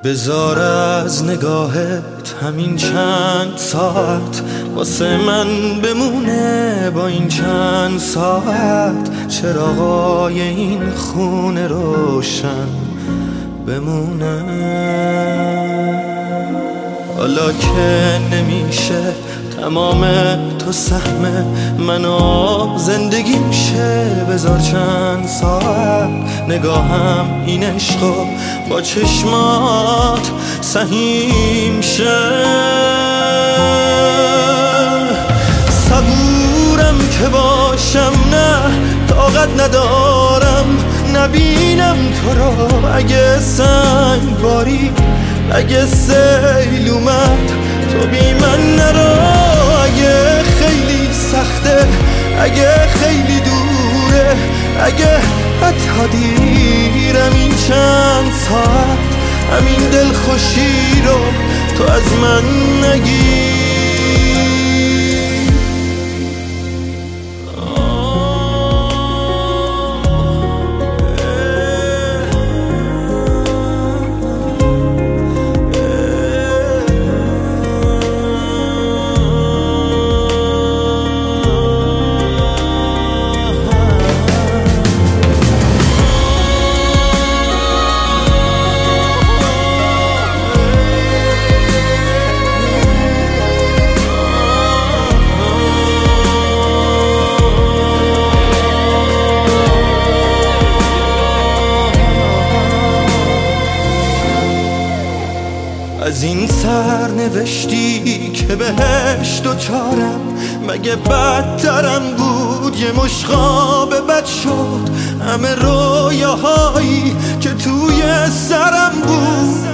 بذار از نگاهت همین چند ساعت واسه من بمونه، با این چند ساعت چراغای این خونه روشن بمونه. حالا که نمیشه تمام تو سهم منو زندگی میشه، بذار چند ساعت نگاهم این عشقو با چشمات سهیم شه. صبورم که باشم، نه طاقت ندارم نبینم تو رو. اگه سنگ باری، اگه سیل اومد تو بی من نرو. اگه خیلی سخته، اگه خیلی دوره، اگه حتی دیرم، این چند ساعت همین دلخوشی رو تو از من نگیر. از این سرنوشتی که بهش دوچارم، مگه بدترم بود یه مشت خواب بد شد. همه رویاهایی که توی سرم بود،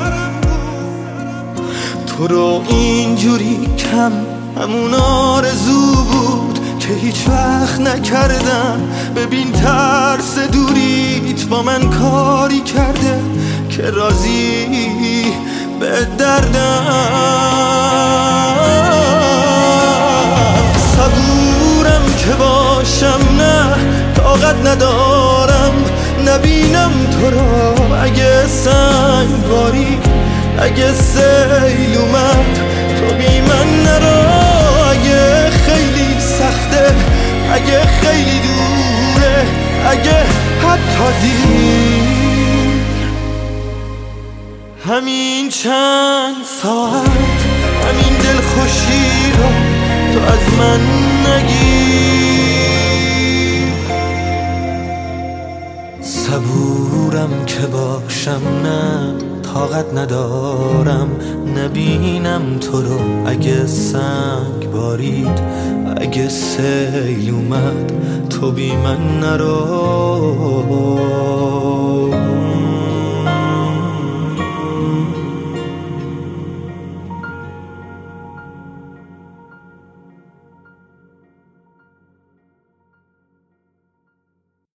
تو رو اینجوری کم همون آرزو بود که هیچ وقت نکردم. ببین ترس دوریت با من کاری کرده که راضی به دردم. صبورم که باشم، نه طاقت ندارم نبینم تو رو. اگه سنگ باری، اگه سیل اومد تو بی من نرو. اگه خیلی سخته، اگه خیلی دوره، اگه حتی دیر، همین چند ساعت همین دلخوشی رو تو از من نگیر. صبورم که باشم، نه طاقت ندارم نبینم تو رو. اگه سنگ بارید، اگه سیل اومد تو بی من نرو.